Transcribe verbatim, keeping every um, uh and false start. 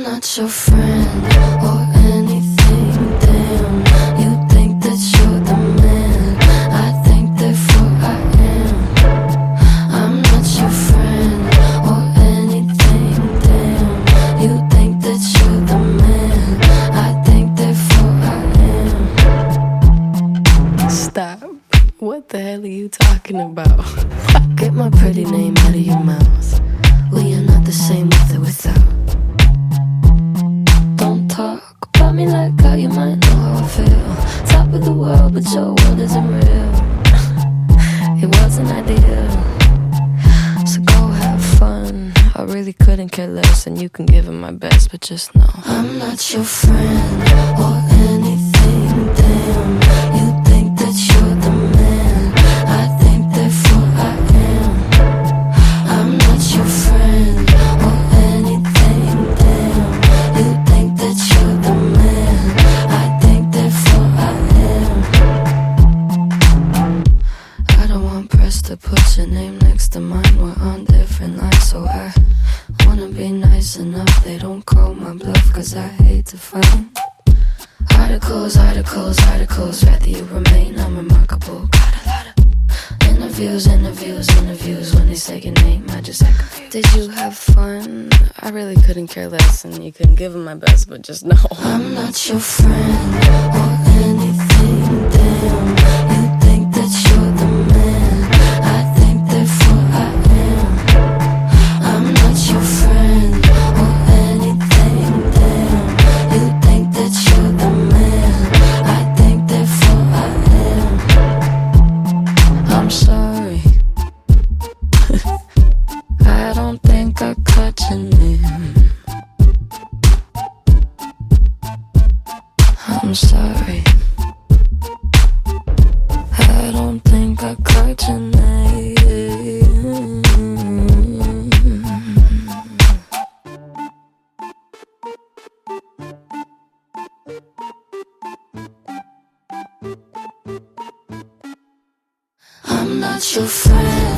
not your friend or anything, damn. You think that you're the man, I think therefore I am. I'm not your friend or anything, damn. You think that you're the man, I think therefore I am. Stop. What the hell are you talking about? Get my pretty name out of your mouth. We are not the same with or without. Don't talk about me like how you might know how I feel. Top of the world, but your world isn't real. It wasn't ideal. So go have fun. I really couldn't care less, and you can give it my best, but just know I'm not your friend or anything, damn. You think that you're the man, I think therefore I am. I'm not your friend or anything, damn. You think that you're the man, I think therefore I am. I don't want press to put your name next to mine. We're on different lines, so I wanna be nice enough they don't call my bluff, cause I hate to fight. Articles, articles, articles, rather you remain unremarkable. Got a lot of interviews, interviews, interviews. When they say your name, I just act confused. Did you have fun? I really couldn't care less, and you couldn't give it my best, but just know I'm not your friend or anything, damn. You think that you're the man, I think therefore I am. I'm not your friend or anything, damn. You think that you're the man, I think therefore I am. I'm sorry. I don't think I caught your name. I'm sorry. I don't think I caught your name. I'm not your friend